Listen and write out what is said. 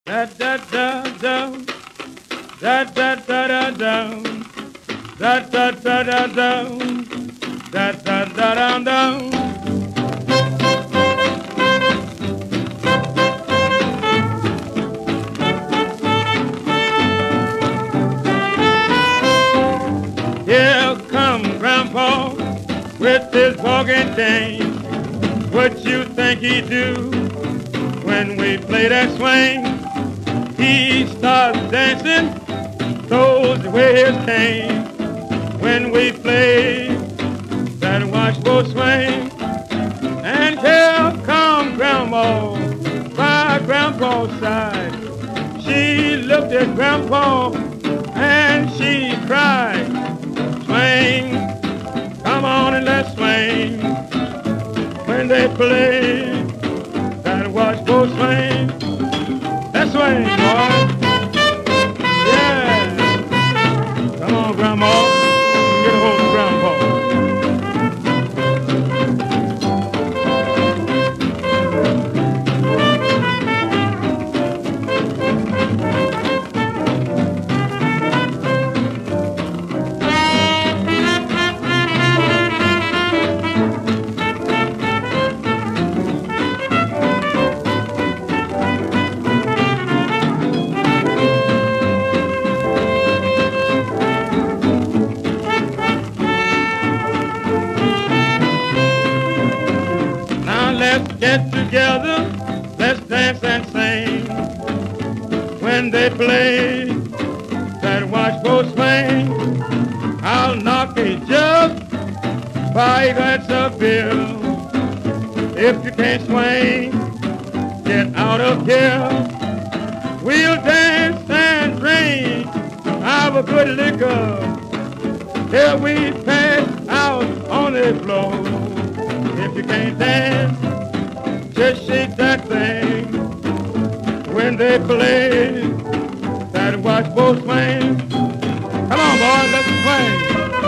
Da da da da da da da da da da da da da da da da da da. Here come Grandpa with his ball and chain. What you think he do when we play that swing? He starts dancing, throws away his cane. When we play that washboard swing, and here come Grandma by Grandpa's side. She looked at Grandpa and she cried, swing, come on and let's swing. When they play that washboard swing, let's swing, boy. Yeah. Come on, Grandma. Get a hold of Grandpa. Let's get together, let's dance and sing. When they play that washboard swing, I'll knock a jug, buy a glass of beer. If you can't swing, get out of here. We'll dance and drink, have a good liquor, till we pass out on the floor. If you can't dance, just shake that thing. When they play that washboard swing, come on, boys, let's swing.